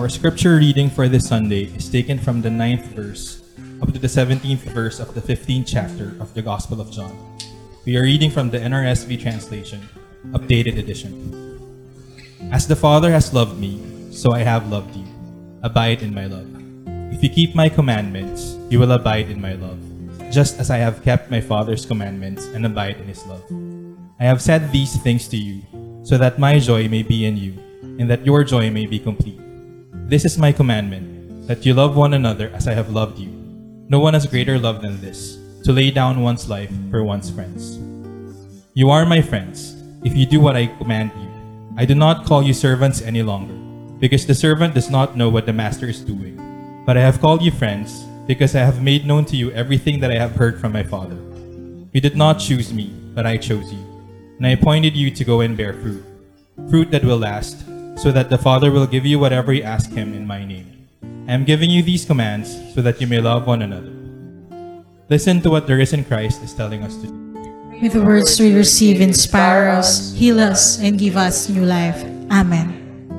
Our scripture reading for this Sunday is taken from the 9th verse up to the 17th verse of the 15th chapter of the Gospel of John. We are reading from the NRSV translation, updated edition. As the Father has loved me, so I have loved you. Abide in my love. If you keep my commandments, you will abide in my love, just as I have kept my Father's commandments and abide in his love. I have said these things to you, so that my joy may be in you, and that your joy may be complete. This is my commandment, that you love one another as I have loved you. No one has greater love than this, to lay down one's life for one's friends. You are my friends, if you do what I command you. I do not call you servants any longer, because the servant does not know what the master is doing. But I have called you friends, because I have made known to you everything that I have heard from my Father. You did not choose me, but I chose you, and I appointed you to go and bear fruit, fruit that will last, so that the Father will give you whatever you ask him in my name. I am giving you these commands so that you may love one another. Listen to what the risen Christ is telling us to do. May the words we receive inspire us, heal us, and give us new life. Amen.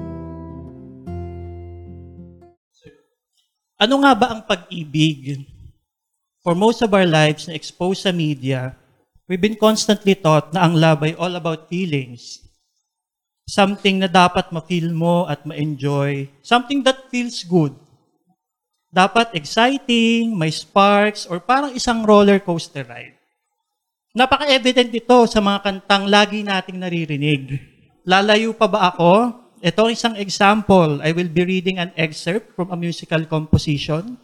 Ano nga ba ang pag-ibig? For most of our lives na exposed sa media, we've been constantly taught na ang love ay all about feelings. Something na dapat ma-feel mo at ma-enjoy. Something that feels good. Dapat exciting, may sparks, or parang isang roller coaster ride. Napaka-evident ito sa mga kantang lagi nating naririnig. Lalayo pa ba ako? Ito isang example. I will be reading an excerpt from a musical composition.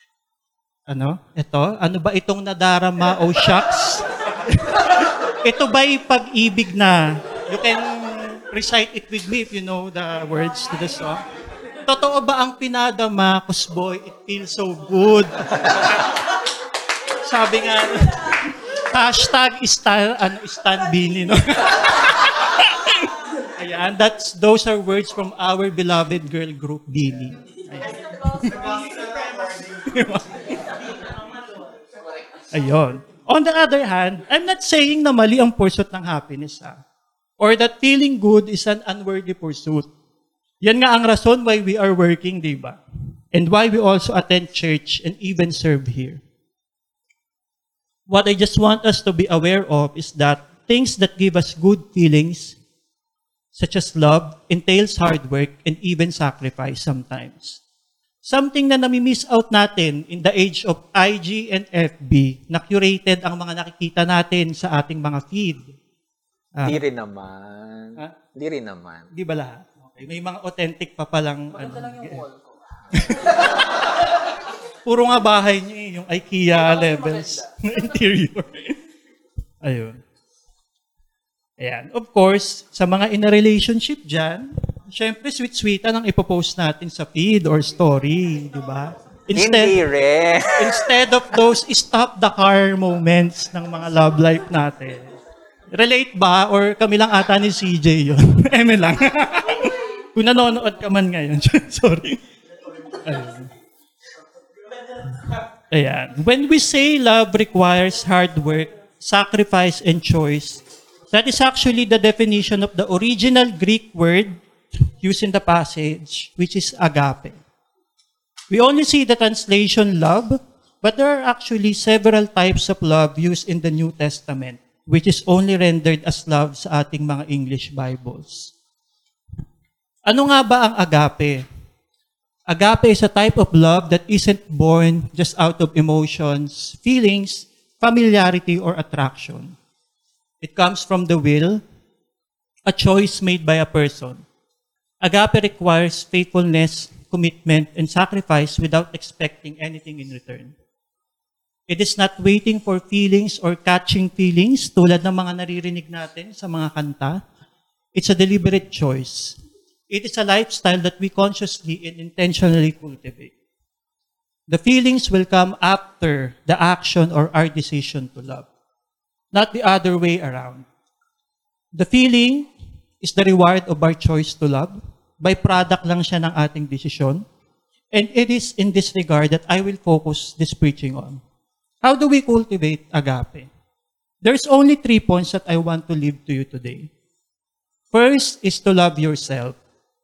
Ito? Ano ba itong nadarama o shucks? Ito ba'y pag-ibig na? You can recite it with me if you know the words to the song. Totoo ba ang pinadama, kusboy, it feels so good? Sabi nga, hashtag Stan Bini, no? Ayan, those are words from our beloved girl group, Bini. Ayun. On the other hand, I'm not saying na mali ang pursuit ng happiness, or that feeling good is an unworthy pursuit. Yan nga ang rason why we are working, di ba? And why we also attend church and even serve here. What I just want us to be aware of is that things that give us good feelings, such as love, entails hard work and even sacrifice sometimes. Something na nami-miss out natin in the age of IG and FB na curated ang mga nakikita natin sa ating mga feed. Di rin naman. Di rin naman. Di ba lahat? Okay. May mga authentic pa palang... lang yung wall ko. Puro nga bahay niyo yung IKEA levels ng interior. Ayun. Ayan. Of course, sa mga in a relationship dyan, syempre sweet-sweetan ang ipopost natin sa feed or story, di ba? Hindi rin. Instead of those stop the car moments ng mga love life natin. Relate ba? Or kami lang ata ni CJ yun? Eme lang. Kung nanonood ka man ngayon. Sorry. Ayan. When we say love requires hard work, sacrifice, and choice, that is actually the definition of the original Greek word used in the passage, which is agape. We only see the translation love, but there are actually several types of love used in the New Testament, which is only rendered as love sa ating mga English Bibles. Ano nga ba ang agape? Agape is a type of love that isn't born just out of emotions, feelings, familiarity, or attraction. It comes from the will, a choice made by a person. Agape requires faithfulness, commitment, and sacrifice without expecting anything in return. It is not waiting for feelings or catching feelings tulad ng mga naririnig natin sa mga kanta. It's a deliberate choice. It is a lifestyle that we consciously and intentionally cultivate. The feelings will come after the action or our decision to love, not the other way around. The feeling is the reward of our choice to love. Byproduct lang siya ng ating desisyon. And it is in this regard that I will focus this preaching on. How do we cultivate agape? There's only 3 points that I want to leave to you today. First is to love yourself.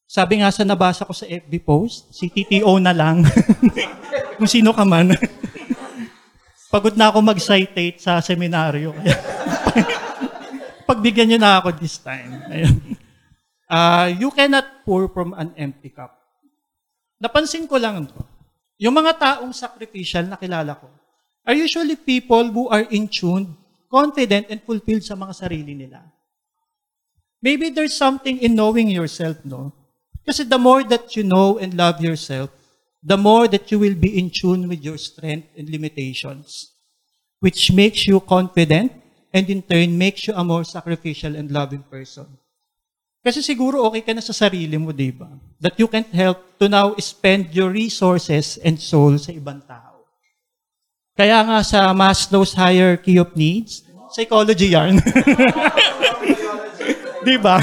Sabi nga sa nabasa ko sa FB post, si TTO na lang. Kung sino ka man. Pagod na ako mag-citate sa seminaryo. Pagbigyan nyo na ako this time. You cannot pour from an empty cup. Napansin ko lang ito. Yung mga taong sacrificial na kilala ko are usually people who are in tune, confident, and fulfilled sa mga sarili nila. Maybe there's something in knowing yourself, no? Kasi the more that you know and love yourself, the more that you will be in tune with your strength and limitations, which makes you confident and in turn makes you a more sacrificial and loving person. Kasi siguro okay ka na sa sarili mo, di ba? That you can't help to now spend your resources and soul sa ibang tao. Kaya nga sa Maslow's hierarchy of needs, psychology yarn. Di ba?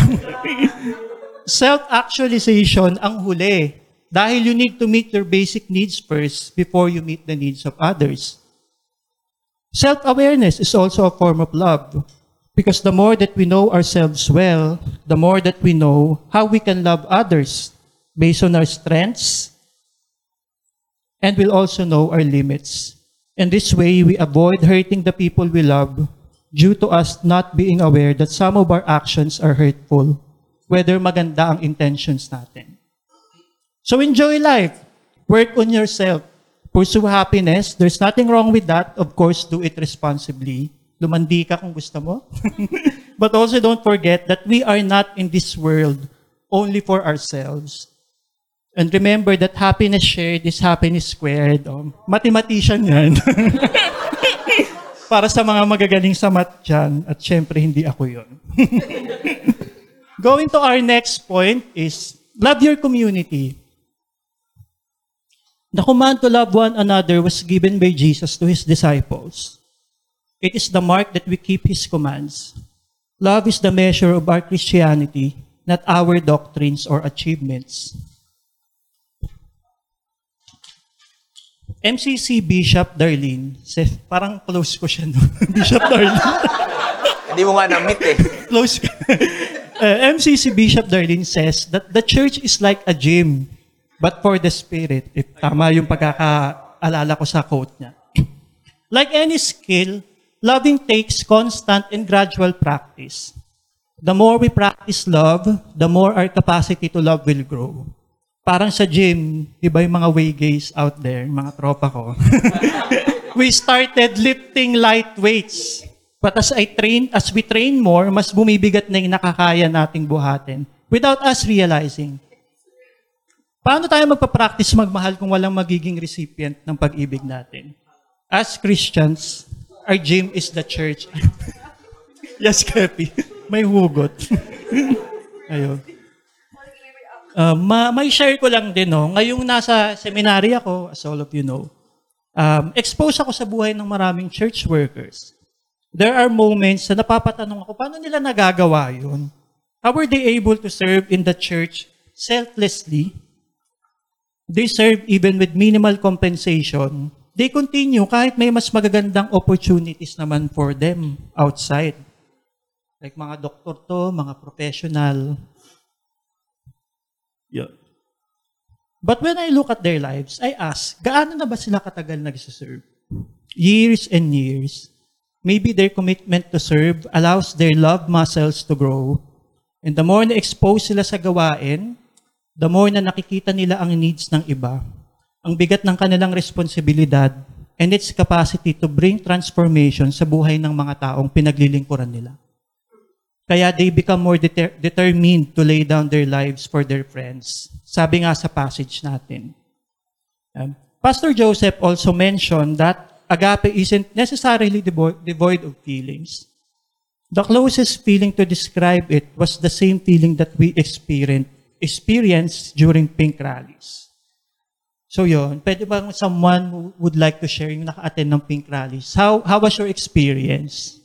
Self-actualization ang huli. Dahil you need to meet your basic needs first before you meet the needs of others. Self-awareness is also a form of love. Because the more that we know ourselves well, the more that we know how we can love others based on our strengths, and we'll also know our limits. And this way, we avoid hurting the people we love due to us not being aware that some of our actions are hurtful, whether maganda ang intentions natin. So enjoy life. Work on yourself. Pursue happiness. There's nothing wrong with that. Of course, do it responsibly. Lumandi ka kung gusto mo. But also don't forget that we are not in this world only for ourselves. And remember that happiness shared is happiness squared. Oh, mathematician yan. Para sa mga magagaling sa math dyan, at syempre hindi ako yun. Going to our next point is, love your community. The command to love one another was given by Jesus to His disciples. It is the mark that we keep His commands. Love is the measure of our Christianity, not our doctrines or achievements. MCC Bishop Darlene, parang close ko siya, no? Bishop Darlene. Hindi mo nga na-meet eh. Close ka. MCC Bishop Darlene says that the church is like a gym, but for the spirit. If tama yung pagkakaalala ko sa quote niya. Like any skill, loving takes constant and gradual practice. The more we practice love, the more our capacity to love will grow. Parang sa gym, iba yung mga way gays out there, mga tropa ko. We started lifting light weights. But as we train more, mas bumibigat na yung nakakaya nating buhatin without us realizing. Paano tayo magpa-practice magmahal kung walang magiging recipient ng pag-ibig natin? As Christians, our gym is the church. Yes, Kepi. May hugot. Ayun. May share ko lang din, no? Ngayong nasa seminary ako, as all of you know, exposed ako sa buhay ng maraming church workers. There are moments na napapatanong ako, paano nila nagagawa yun? How were they able to serve in the church selflessly? They serve even with minimal compensation. They continue kahit may mas magagandang opportunities naman for them outside. Like mga doktor to, mga professional. Yeah. But when I look at their lives, I ask, gaano na ba sila katagal nagsiserve? Years and years. Maybe their commitment to serve allows their love muscles to grow. And the more na-expose sila sa gawain, the more na nakikita nila ang needs ng iba, ang bigat ng kanilang responsibilidad, and its capacity to bring transformation sa buhay ng mga taong pinaglilingkuran nila. Kaya they become more determined to lay down their lives for their friends. Sabi nga sa passage natin. Pastor Joseph also mentioned that agape isn't necessarily devoid of feelings. The closest feeling to describe it was the same feeling that we experienced during Pink Rallies. So yun, pwede bang someone who would like to share yung naka-attend ng Pink Rallies? How was your experience?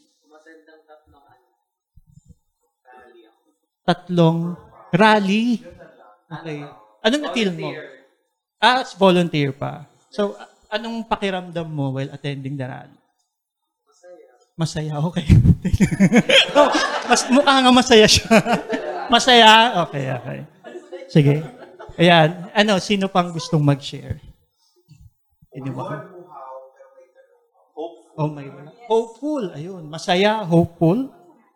Tatlong rally? Okay. Anong na-feel mo? It's volunteer pa. So, anong pakiramdam mo while attending the rally? Masaya. Okay. Mukha nga masaya siya. Masaya? Okay. Sige. Ayan. Sino pang gustong mag-share? Anyone? Oh, may wala. Hopeful. Ayun. Masaya. Hopeful.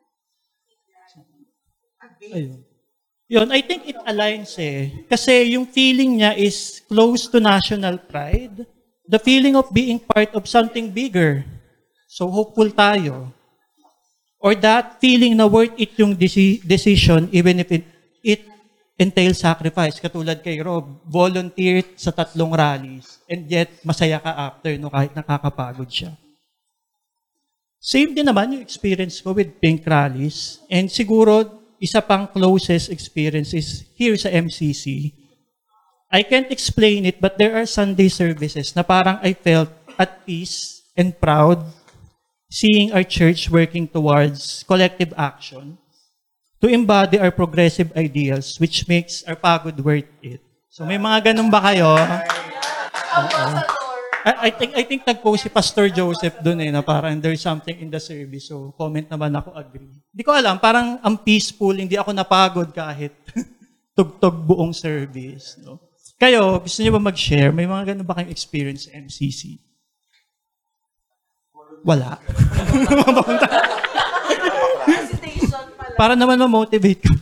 Ayun. Yun, I think it aligns Kasi yung feeling niya is close to national pride. The feeling of being part of something bigger. So, hopeful tayo. Or that feeling na worth it yung decision even if it entails sacrifice. Katulad kay Rob, volunteer sa 3 rallies and yet masaya ka after kahit nakakapagod siya. Same din naman yung experience ko with Pink Rallies. And siguro, isa pang closest experience is here sa MCC. I can't explain it, but there are Sunday services na parang I felt at peace and proud seeing our church working towards collective action to embody our progressive ideals, which makes our pagod worth it. So may mga ganun ba kayo? I think nag-post si Pastor Joseph doon na parang there's something in the service. So comment naman ako, agree. Hindi ko alam, parang ang peaceful, hindi ako napagod kahit tugtog buong service. No? Kayo, gusto niyo ba mag-share? May mga ganun ba kayong experience sa MCC? Wala. Para naman ma-motivate ka.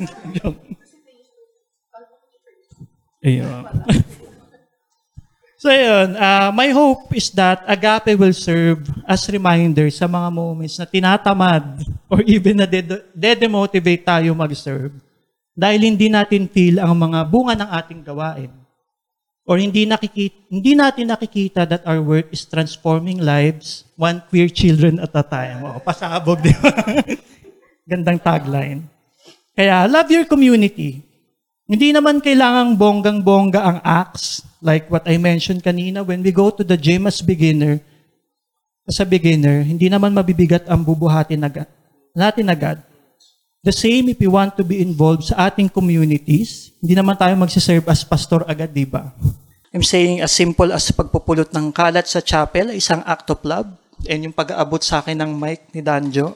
Ayun. So ayun, my hope is that Agape will serve as reminder sa mga moments na tinatamad or even na de-demotivate tayo mag-serve dahil hindi natin feel ang mga bunga ng ating gawain. Or hindi natin nakikita that our work is transforming lives, one queer children at a time. Oh, pasabog, di ba? Gandang tagline. Kaya, love your community. Hindi naman kailangang bonggang-bongga ang acts, like what I mentioned kanina, when we go to the gym as a beginner, hindi naman mabibigat ang bubuhatin natin agad. The same if we want to be involved sa ating communities, hindi naman tayo magsiserve as pastor agad, di ba? I'm saying as simple as pagpupulot ng kalat sa chapel, isang act of love, and yung pag-aabot sa akin ng mic ni Danjo.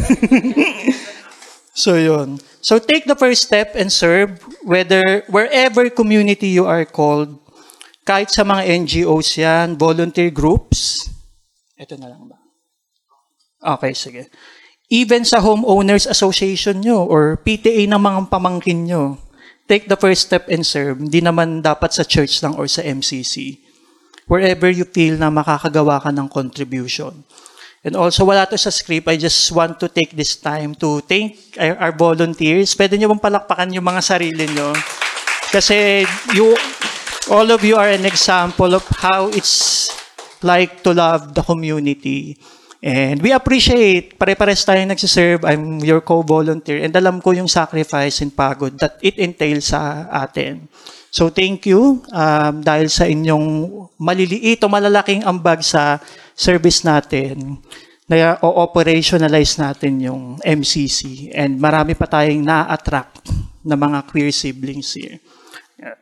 So yun. So take the first step and serve, wherever community you are called, kahit sa mga NGOs yan, volunteer groups. Ito na lang ba? Okay, sige. Even sa homeowners association nyo or PTA ng mga pamangkin nyo, take the first step and serve. Hindi naman dapat sa church lang or sa MCC. Wherever you feel na makakagawa ka ng contribution. And also, wala to sa script. I just want to take this time to thank our volunteers. Pwede nyo bang palakpakan yung mga sarili nyo? Kasi all of you are an example of how it's like to love the community. And we appreciate, pare-pares tayong nagsiserve. I'm your co-volunteer. And alam ko yung sacrifice and pagod that it entails sa atin. So thank you dahil sa inyong maliliit o malalaking ambag sa service natin. Na o-operationalize natin yung MCC. And marami pa tayong na-attract na mga queer siblings here. Yeah.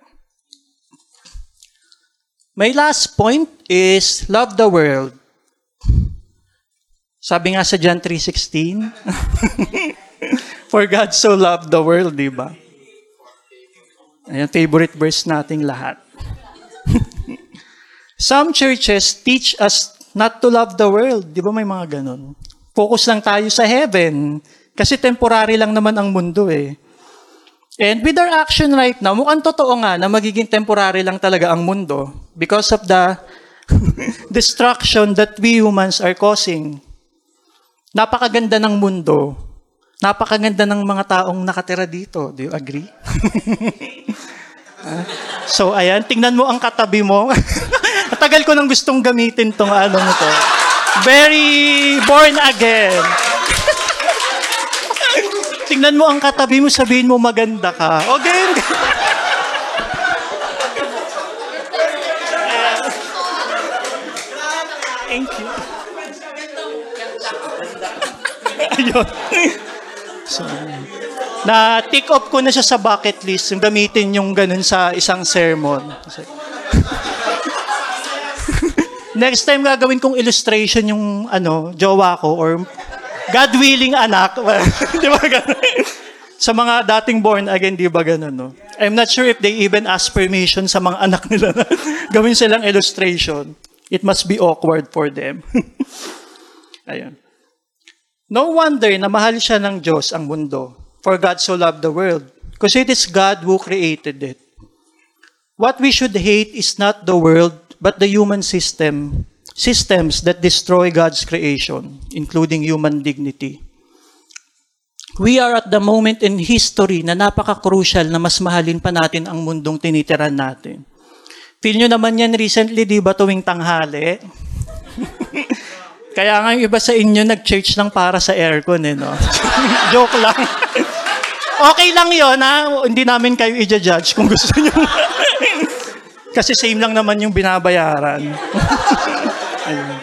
My last point is love the world. Sabi nga sa John 3:16, for God so loved the world, di ba? Ayan, favorite verse nating lahat. Some churches teach us not to love the world. Di ba may mga ganun? Focus lang tayo sa heaven. Kasi temporary lang naman ang mundo eh. And with our action right now, mukhang totoo nga na magiging temporary lang talaga ang mundo because of the destruction that we humans are causing. Napakaganda ng mundo. Napakaganda ng mga taong nakatira dito. Do you agree? So, ayan. Tingnan mo ang katabi mo. Tagal ko nang gustong gamitin tong ano mo to. Very born again. Tingnan mo ang katabi mo, sabihin mo maganda ka. Okay. Thank you. Ayun. So, na-tick off ko na siya sa bucket list, yung gamitin yung ganun sa isang sermon. Next time gagawin kong illustration yung jowa ko or God willing anak. Di ba ganun? Sa mga dating born again, di ba ganun, no? I'm not sure if they even ask permission sa mga anak nila na gawin silang illustration. It must be awkward for them. Ayun. No wonder na mahal siya ng Diyos ang mundo. For God so loved the world. Because it is God who created it. What we should hate is not the world, but the human systems that destroy God's creation, including human dignity. We are at the moment in history na napaka-crucial na mas mahalin pa natin ang mundong tinitiran natin. Feel nyo naman yan recently, di ba, tuwing tanghali? Kaya nga yung iba sa inyo nag-church lang para sa aircon, no? Joke lang. Okay lang yun, ha? Hindi namin kayo i-judge kung gusto nyo. Kasi same lang naman yung binabayaran. Ayun.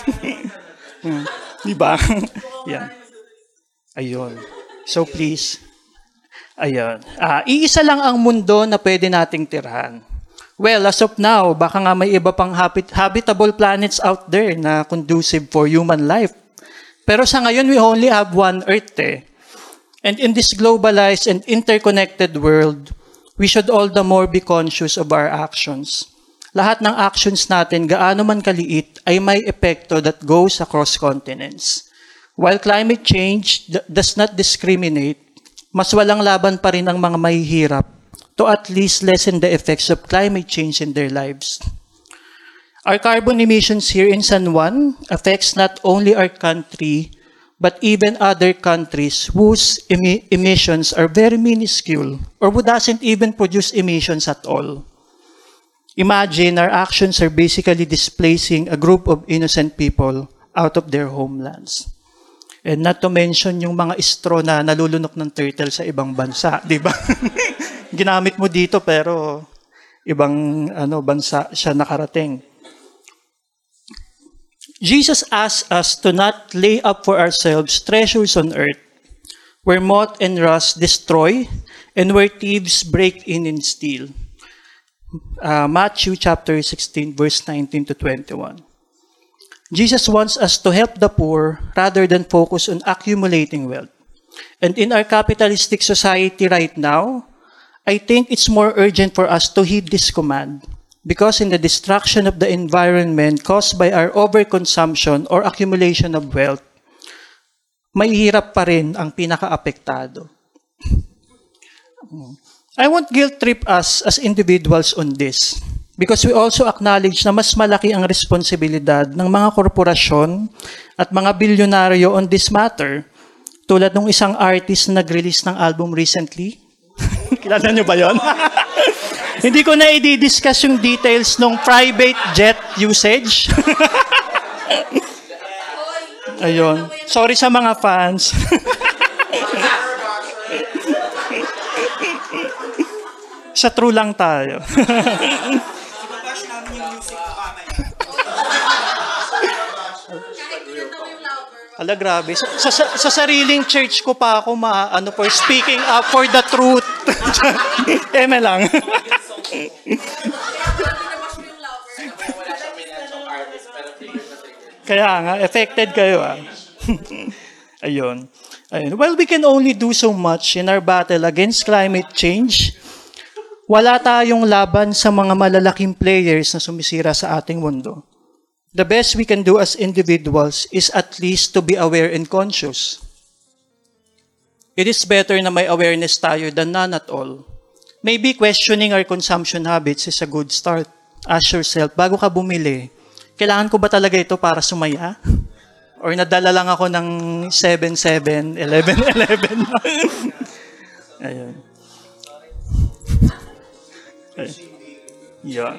Di ba? Yan. Ayun. So please, ayun. Iisa lang ang mundo na pwede nating tirahan. Well, as of now, baka nga may iba pang habitable planets out there na conducive for human life. Pero sa ngayon, we only have one Earth, eh. And in this globalized and interconnected world, we should all the more be conscious of our actions. Lahat ng actions natin, gaano man kaliit, ay may epekto that goes across continents. While climate change does not discriminate, mas walang laban pa rin ang mga mahihirap to at least lessen the effects of climate change in their lives. Our carbon emissions here in San Juan affects not only our country, but even other countries whose emissions are very minuscule or who doesn't even produce emissions at all. Imagine our actions are basically displacing a group of innocent people out of their homelands. And not to mention yung mga straw na nalulunok ng turtle sa ibang bansa, di ba? Ginamit mo dito pero ibang bansa siya nakarating. Jesus asks us to not lay up for ourselves treasures on earth, where moth and rust destroy, and where thieves break in and steal. Matthew chapter 16, verse 19 to 21. Jesus wants us to help the poor rather than focus on accumulating wealth. And in our capitalistic society right now, I think it's more urgent for us to heed this command. Because in the destruction of the environment caused by our overconsumption or accumulation of wealth, may hirap pa rin ang pinaka-apektado. I won't guilt trip us as individuals on this because we also acknowledge na mas malaki ang responsibilidad ng mga korporasyon at mga bilyonaryo on this matter. Tulad ng isang artist na nag-release ng album recently. Kilala nyo ba yon? Hindi ko na i-discuss yung details ng private jet usage. Ayun. Sorry sa mga fans. Sa true lang tayo. Ala, grabe. Sa sariling church ko pa ako for speaking up for the truth. Eme lang. Kaya nga, affected kayo Ayun. Well, we can only do so much in our battle against climate change. Wala tayong laban sa mga malalaking players na sumisira sa ating mundo. The best we can do as individuals is at least to be aware and conscious. It is better na may awareness tayo than none at all. Maybe questioning our consumption habits is a good start. Ask yourself, bago ka bumili, kailangan ko ba talaga ito para sumaya? Or nadala lang ako ng 7-7, 11-11? Ayun. Yeah.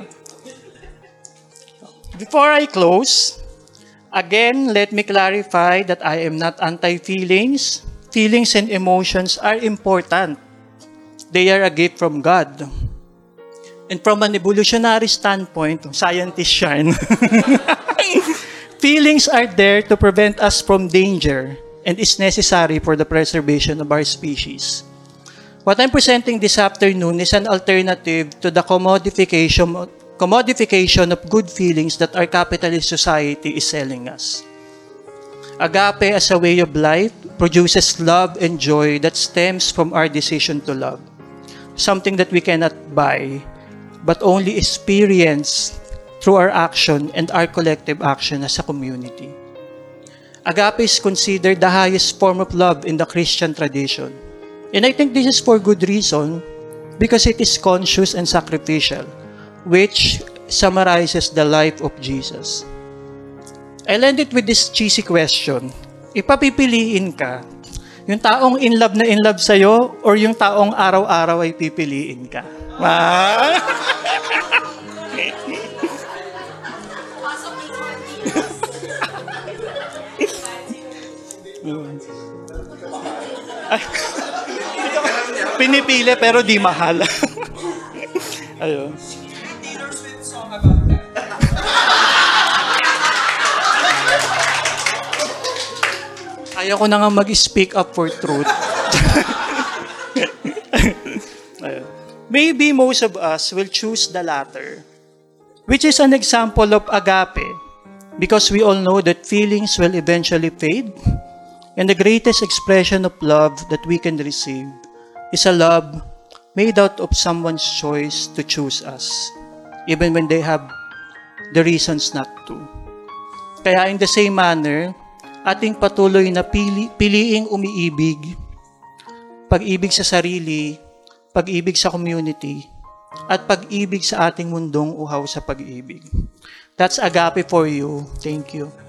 Before I close, again, let me clarify that I am not anti-feelings. Feelings and emotions are important. They are a gift from God. And from an evolutionary standpoint, scientists yan, feelings are there to prevent us from danger and is necessary for the preservation of our species. What I'm presenting this afternoon is an alternative to the commodification of good feelings that our capitalist society is selling us. Agape as a way of life produces love and joy that stems from our decision to love. something that we cannot buy, but only experience through our action and our collective action as a community. Agape is considered the highest form of love in the Christian tradition. And I think this is for good reason, because it is conscious and sacrificial, which summarizes the life of Jesus. I'll end it with this cheesy question. Ipapipiliin ka, yung taong in love sa'yo, or yung taong araw-araw ay pipiliin ka? Pinipili pero di mahal. Ayun. Ayaw ko na nga mag-speak up for truth. Ayun. Maybe most of us will choose the latter, which is an example of agape, because we all know that feelings will eventually fade, and the greatest expression of love that we can receive is a love made out of someone's choice to choose us, even when they have the reasons not to. Kaya in the same manner, ating patuloy na piliing umiibig, pag-ibig sa sarili, pag-ibig sa community, at pag-ibig sa ating mundong uhaw sa pag-ibig. That's agape for you. Thank you.